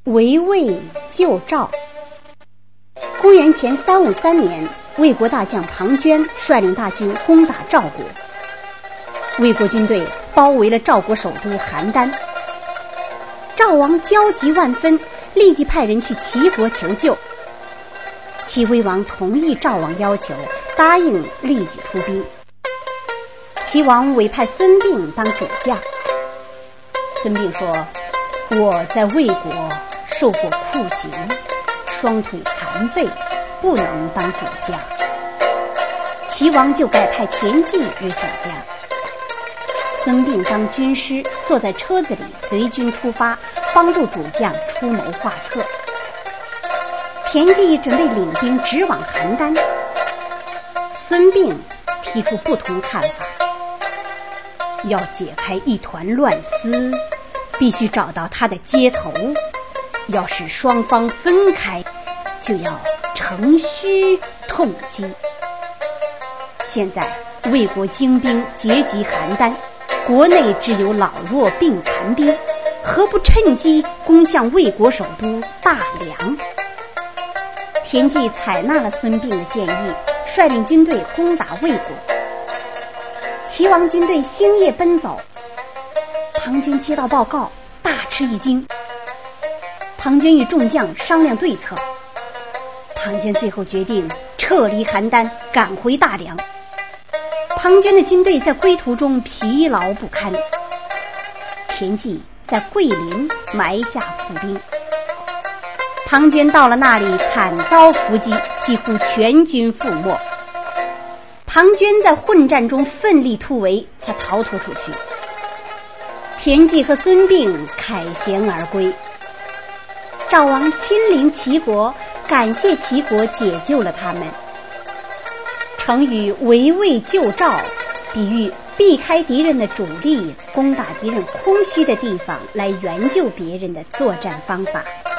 围魏救赵。公元前353年，魏国大将庞涓率领大军攻打赵国，魏国军队包围了赵国首都邯郸。赵王焦急万分，立即派人去齐国求救。齐威王同意赵王要求，答应立即出兵。齐王委派孙膑当主将。孙膑说：“我在魏国受过酷刑，双腿残废，不能当主将。”齐王就改派田忌为主将。孙膑当军师，坐在车子里随军出发，帮助主将出谋划策。田忌准备领兵直往邯郸，孙膑提出不同看法，要解开一团乱丝，必须找到他的接头，要使双方分开，就要乘虚痛击。现在魏国精兵结集邯郸，国内只有老弱病残兵，何不趁机攻向魏国首都大梁？田忌采纳了孙膑的建议，率领军队攻打魏国。齐王军队星夜奔走，庞涓接到报告，大吃一惊。庞涓与众将商量对策，庞涓最后决定撤离邯郸，赶回大梁。庞涓的军队在归途中疲劳不堪，田忌在桂林埋下伏兵。庞涓到了那里，惨遭伏击，几乎全军覆没。庞涓在混战中奋力突围，才逃脱出去。田忌和孙膑凯旋而归。赵王亲临齐国，感谢齐国解救了他们。成语围魏救赵，比喻避开敌人的主力，攻打敌人空虚的地方，来援救别人的作战方法。